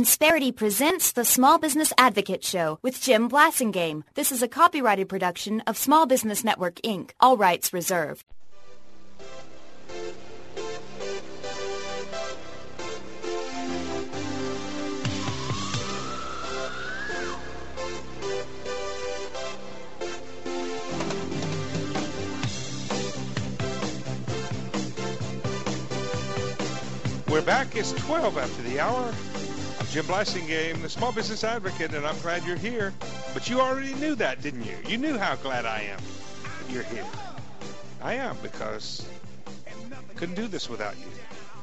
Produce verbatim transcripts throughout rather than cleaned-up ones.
Insperity presents the Small Business Advocate Show with Jim Blasingame. This is a copyrighted production of Small Business Network, Incorporated. All rights reserved. We're back. It's twelve after the hour. I'm Jim Blasingame, the Small Business Advocate, and I'm glad you're here. But you already knew that, didn't you? You knew how glad I am that you're here. I am, because I couldn't do this without you.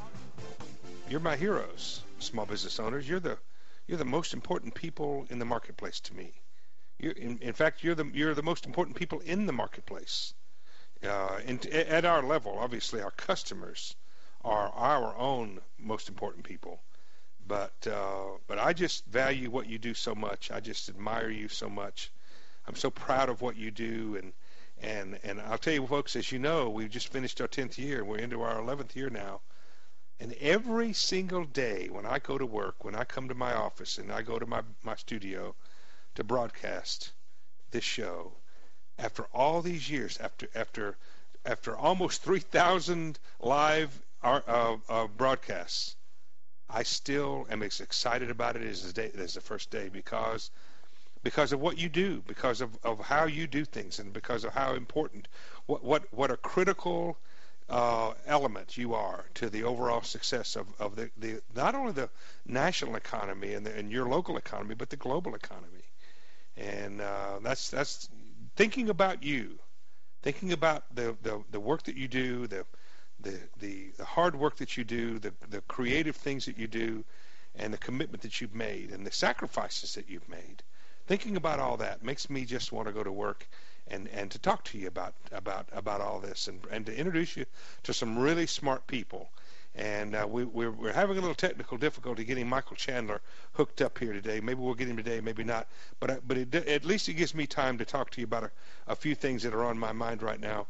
You're my heroes, small business owners. You're the you're the most important people in the marketplace to me. You're, in, in fact, you're the you're the most important people in the marketplace. Uh, in, at our level, obviously, our customers are our own most important people. But uh, but I just value what you do so much. I just admire you so much. I'm so proud of what you do. And and and I'll tell you, folks, as you know, we've just finished our tenth year. We're into our eleventh year now. And every single day when I go to work, when I come to my office and I go to my, my studio to broadcast this show, after all these years, after after after almost three thousand live uh, uh, broadcasts, I still am as excited about it as the, day, as the first day because because of what you do, because of, of how you do things, and because of how important, what what, what a critical uh, element you are to the overall success of, of the, the not only the national economy and, the, and your local economy, but the global economy. And uh, that's that's thinking about you, thinking about the, the, the work that you do, the The, the the hard work that you do, the the creative things that you do, and the commitment that you've made, and the sacrifices that you've made. Thinking about all that makes me just want to go to work and, and to talk to you about about about all this, and, and to introduce you to some really smart people. And uh, we, we're, we're having a little technical difficulty getting Michael Chandler hooked up here today. Maybe we'll get him today, maybe not. But I, but it, at least it gives me time to talk to you about a, a few things that are on my mind right now.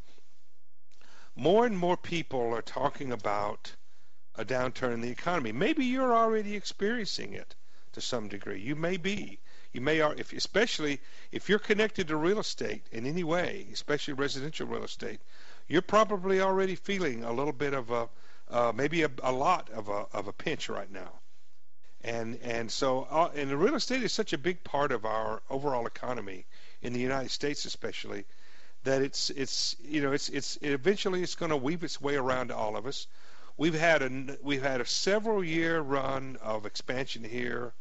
More and more people are talking about a downturn in the economy. Maybe you're already experiencing it to some degree. You may be. You may are, if, especially if you're connected to real estate in any way, especially residential real estate. You're probably already feeling a little bit of a, uh, maybe a, a lot of a of a pinch right now. And and so, uh, and the real estate is such a big part of our overall economy in the United States, especially, that it's it's you know it's it's it eventually it's going to weave its way around to all of us. We've had a we've had a several year run of expansion here.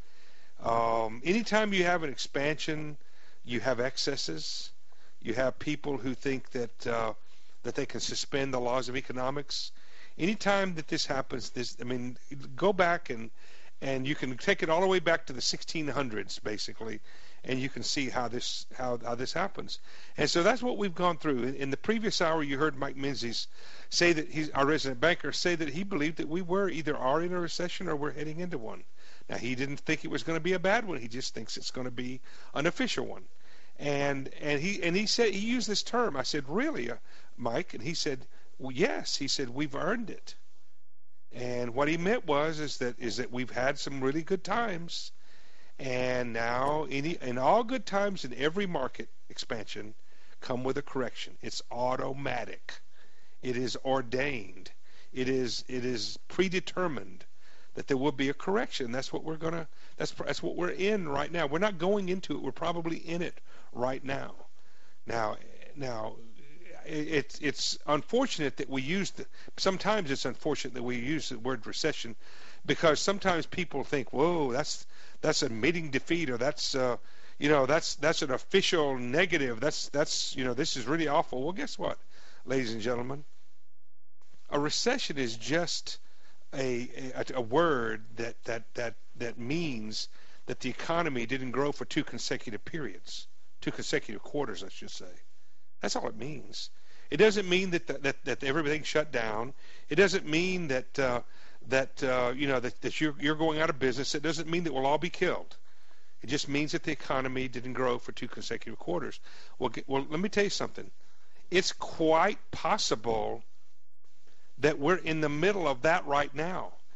Um, anytime you have an expansion, you have excesses. You have people who think that uh, that they can suspend the laws of economics. Anytime that this happens, this I mean, go back and and you can take it all the way back to the sixteen hundreds, basically. And you can see how this how, how this happens. And so that's what we've gone through. In, in the previous hour, you heard Mike Menzies say that he's our resident banker say that he believed that we were either are in a recession or we're heading into one. Now, he didn't think it was going to be a bad one. He just thinks it's going to be an official one. And and he and he said he used this term. I said, "Really, uh, Mike?" And he said, "Well, yes." He said, "We've earned it." And what he meant was is that is that we've had some really good times. And now, any, in all good times in every market expansion come with a correction. It's automatic. It is ordained. It is it is predetermined that there will be a correction. That's what we're gonna. That's that's what we're in right now. We're not going into it. We're probably in it right now. Now, now, it's it's unfortunate that we use the. Sometimes it's unfortunate that we use the word recession, because sometimes people think, "Whoa, that's." That's admitting defeat, or that's uh, you know that's that's an official negative. That's that's you know this is really awful. Well, guess what, ladies and gentlemen? A recession is just a a, a word that, that that that means that the economy didn't grow for two consecutive periods, two consecutive quarters, I should say. That's all it means. It doesn't mean that that that, that everything shut down. It doesn't mean that. Uh, that uh, you know that, that you're, you're going out of business. It doesn't mean that we'll all be killed. It just means that the economy didn't grow for two consecutive quarters. Well, well, let me tell you something. It's quite possible that we're in the middle of that right now.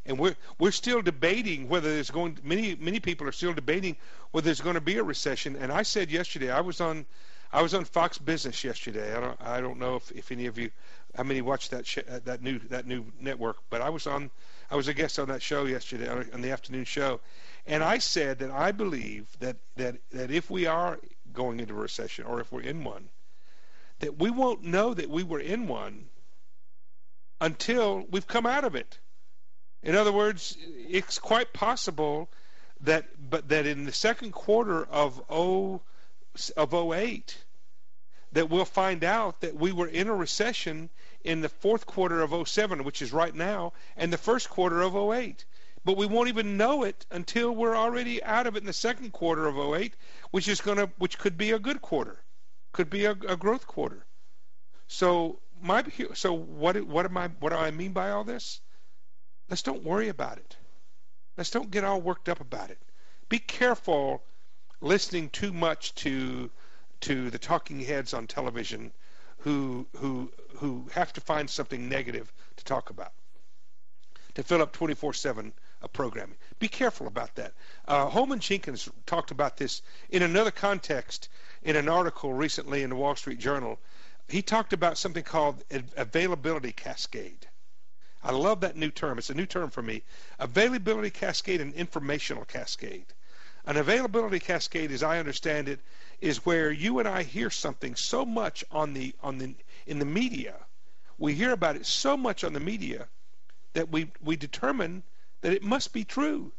And we're we're still debating whether there's going. Many many people are still debating whether there's going to be a recession. And I said yesterday, I was on, I was on Fox Business yesterday. I don't I don't know if, if any of you, how many watched that sh- that new that new network. But I was on, I was a guest on that show yesterday on, on the afternoon show, and I said that I believe that that that if we are going into a recession or if we're in one, that we won't know that we were in one until we've come out of it. In other words, it's quite possible that, but that in the second quarter of oh of oh eight, that we'll find out that we were in a recession in the fourth quarter of oh seven, which is right now, and the first quarter of oh eight. But we won't even know it until we're already out of it in the second quarter of oh eight, which is gonna, which could be a good quarter, could be a, a growth quarter. So my, so what, what am I, what do I mean by all this? Let's don't worry about it. Let's don't get all worked up about it. Be careful listening too much to to the talking heads on television who who who have to find something negative to talk about, to fill up twenty-four seven of programming. Be careful about that. Uh, Holman Jenkins talked about this in another context in an article recently in the Wall Street Journal. He talked about something called availability cascade. I love that new term. It's a new term for me. Availability cascade and informational cascade. An availability cascade, as I understand it, is where you and I hear something so much on the on the in the media. We hear about it so much on the media that we we determine that it must be true.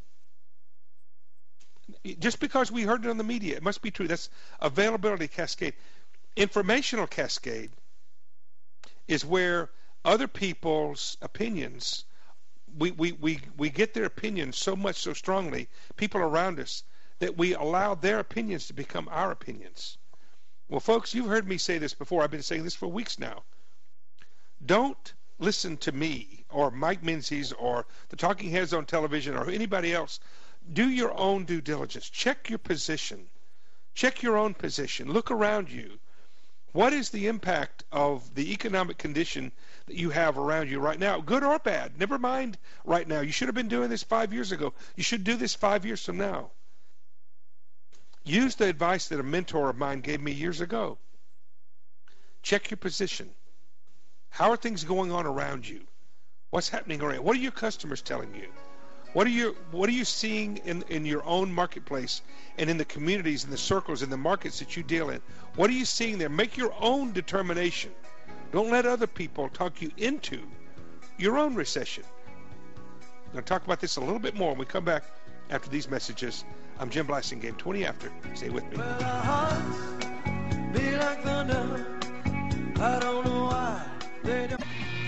Just because we heard it on the media, it must be true. That's availability cascade. Informational cascade is where other people's opinions, we, we, we, we get their opinions so much, so strongly, people around us, that we allow their opinions to become our opinions. Well, folks, you've heard me say this before. I've been saying this for weeks now. Don't listen to me or Mike Menzies or the talking heads on television or anybody else. Do your own due diligence. Check your position. Check your own position. Look around you. What is the impact of the economic condition that you have around you right now, good or bad? Never mind right now. You should have been doing this five years ago. You should do this five years from now. Use the advice that a mentor of mine gave me years ago. Check your position. How are things going on around you? What's happening around? What are your customers telling you? What are you What are you seeing in, in your own marketplace and in the communities and the circles and the markets that you deal in? What are you seeing there? Make your own determination. Don't let other people talk you into your own recession. I'm going to talk about this a little bit more when we come back after these messages. I'm Jim Blasingame, twenty after. Stay with me. Well, our hearts beat like thunder. I don't know why they don't.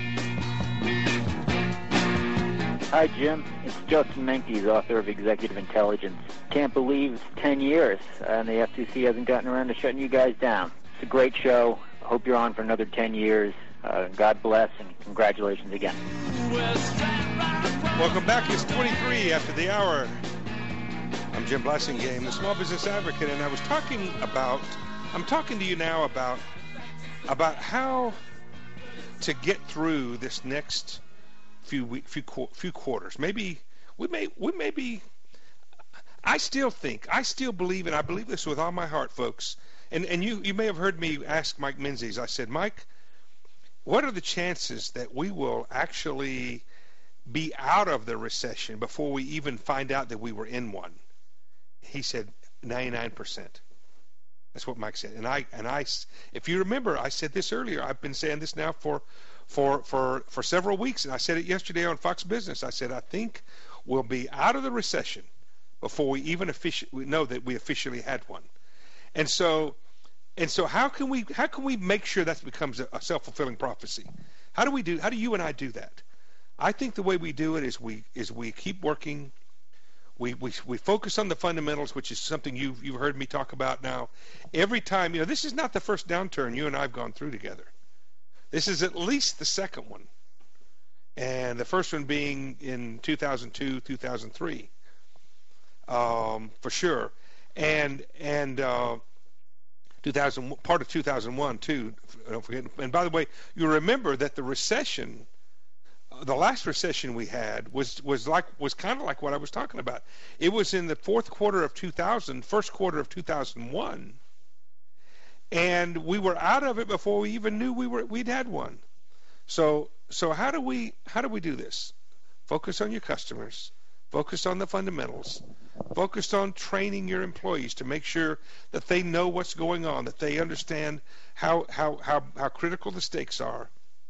Hi, Jim. It's Justin Menkes, author of Executive Intelligence. Can't believe it's ten years and the F C C hasn't gotten around to shutting you guys down. It's a great show. I hope you're on for another ten years. Uh, God bless and congratulations again. Welcome back. It's twenty-three after the hour. I'm Jim Blasingame, the Small Business Advocate, and I was talking about, I'm talking to you now about, about how to get through this next few week, few few quarters. Maybe we may we may be. I still think, I still believe, and I believe this with all my heart, folks. And and you you may have heard me ask Mike Menzies. I said, Mike, what are the chances that we will actually be out of the recession before we even find out that we were in one? He said ninety-nine percent. That's what Mike said. And I and I, if you remember, I said this earlier. I've been saying this now for. For, for for several weeks, and I said it yesterday on Fox Business. I said I think we'll be out of the recession before we even officially know that we officially had one. And so, and so, how can we how can we make sure that becomes a, a self-fulfilling prophecy? How do we do? How do you and I do that? I think the way we do it is we is we keep working. We we we focus on the fundamentals, which is something you've you've heard me talk about now. Every time, you know, this is not the first downturn you and I have gone through together. This is at least the second one, and the first one being in two thousand two, two thousand three, um, for sure, and and uh, two thousand part of two thousand one too. Don't forget. And by the way, you remember that the recession the last recession we had was was like was kind of like what I was talking about. It was in the fourth quarter of two thousand, first quarter of two thousand one, and we were out of it before we even knew we were we'd had one. So so how do we how do we do this? Focus on your customers. Focus on the fundamentals. Focus on training your employees to make sure that they know what's going on, that they understand how how how, how critical the stakes are.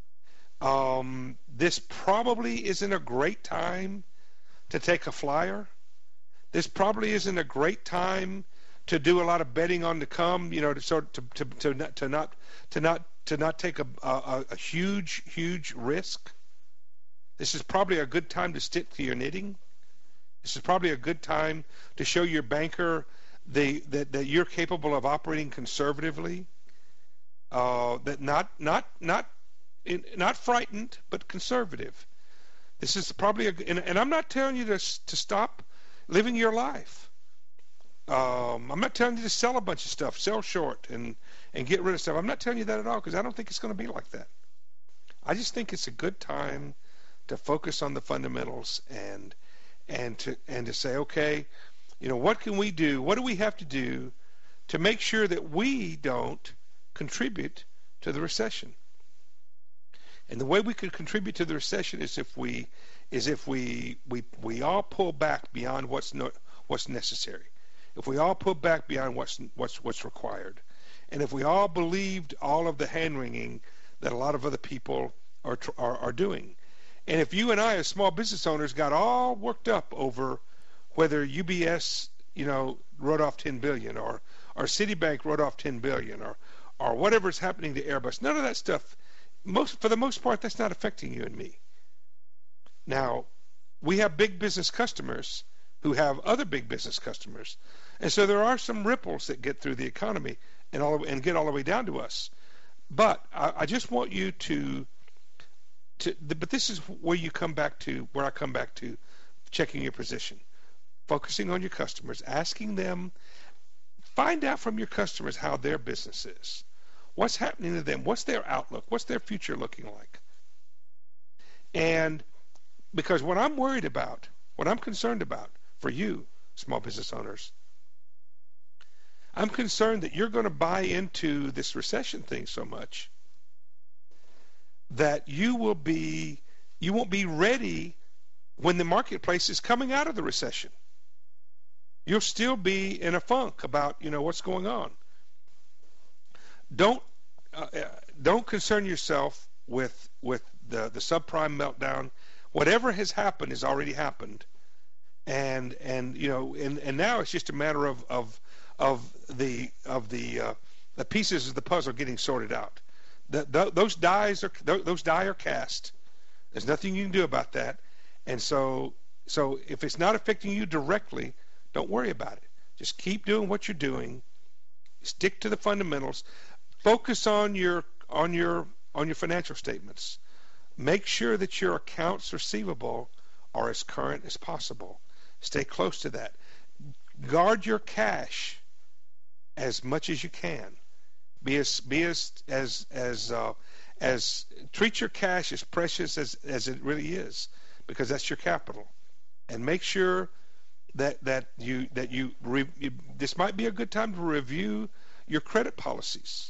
Um, this probably isn't a great time to take a flyer. This probably isn't a great time to do a lot of betting on the come. You know, to sort to to to not to not to not, to not take a, a a huge huge risk. This is probably a good time to stick to your knitting. This is probably a good time to show your banker the that, that you're capable of operating conservatively. Uh, that not not not. In, not frightened, but conservative. This is probably a, and, and I'm not telling you to to stop living your life. Um, I'm not telling you to sell a bunch of stuff, sell short, and and get rid of stuff. I'm not telling you that at all, because I don't think it's going to be like that. I just think it's a good time to focus on the fundamentals and and to and to say, okay, you know, what can we do? What do we have to do to make sure that we don't contribute to the recession? And the way we could contribute to the recession is if we is if we we, we all pull back beyond what's no, what's necessary. If we all pull back beyond what's what's what's required, and if we all believed all of the hand wringing that a lot of other people are are, are doing, and if you and I as small business owners got all worked up over whether U B S you know wrote off ten billion or or Citibank wrote off ten billion or or whatever's happening to Airbus, none of that stuff. Most, for the most part, that's not affecting you and me. Now, we have big business customers who have other big business customers, and so there are some ripples that get through the economy and all and get all the way down to us. But I, I just want you to, to. But this is where you come back to, where I come back to, checking your position, focusing on your customers, asking them, find out from your customers how their business is. What's happening to them? What's their outlook? What's their future looking like? And because what I'm worried about, what I'm concerned about for you, small business owners, I'm concerned that you're going to buy into this recession thing so much that you will be, you won't be ready when the marketplace is coming out of the recession. You'll still be in a funk about, you know, what's going on. Don't uh, don't concern yourself with with the the subprime meltdown. Whatever has happened has already happened, and and you know and, and now it's just a matter of of of the of the uh, the pieces of the puzzle getting sorted out. The, the, those dies are those die are cast. There's nothing you can do about that, and so so if it's not affecting you directly, don't worry about it. Just keep doing what you're doing. Stick to the fundamentals. Focus on your on your on your financial statements. Make sure that your accounts receivable are as current as possible. Stay close to that. Guard your cash as much as you can. Be as be as as as uh, as treat your cash as precious as as it really is, because that's your capital. And make sure that that you that you, re, you this might be a good time to review your credit policies.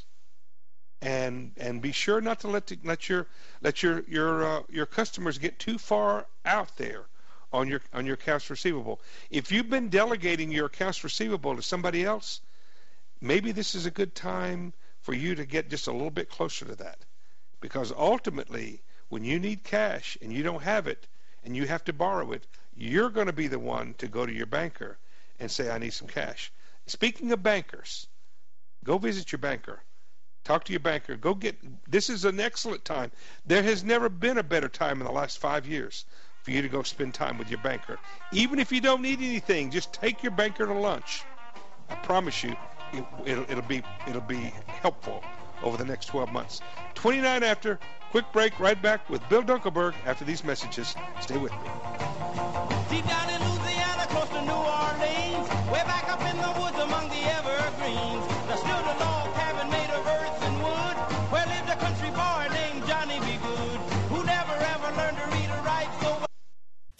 And and be sure not to let to, let your let your your uh, your customers get too far out there on your on your accounts receivable. If you've been delegating your accounts receivable to somebody else, maybe this is a good time for you to get just a little bit closer to that, because ultimately, when you need cash and you don't have it and you have to borrow it, you're going to be the one to go to your banker and say, "I need some cash." Speaking of bankers, go visit your banker. Talk to your banker. Go get, this is an excellent time. There has never been a better time in the last five years for you to go spend time with your banker. Even if you don't need anything, just take your banker to lunch. I promise you, it, it'll, it'll be it'll be helpful over the next twelve months. twenty-nine after, quick break, right back with Bill Dunkelberg after these messages. Stay with me. Deep down in Louisiana, close to New Orleans, way back up in the woods among the evergreens, there stood a log cabin made of earth and wood, where lived a country boy named Johnny B. Good, who never ever learned to read or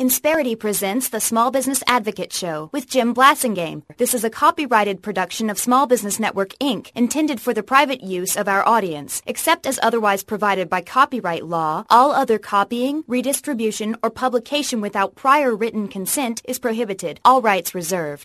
Insperity presents the Small Business Advocate Show with Jim Blasingame. This is a copyrighted production of Small Business Network, Incorporated, intended for the private use of our audience. Except as otherwise provided by copyright law, all other copying, redistribution, or publication without prior written consent is prohibited. All rights reserved.